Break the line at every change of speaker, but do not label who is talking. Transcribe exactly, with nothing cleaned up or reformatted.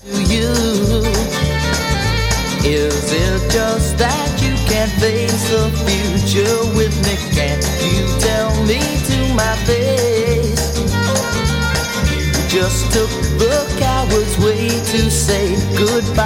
to you. Is it just that you can't face the future with me? Can't you tell me to my face? You just took the coward's way to say goodbye.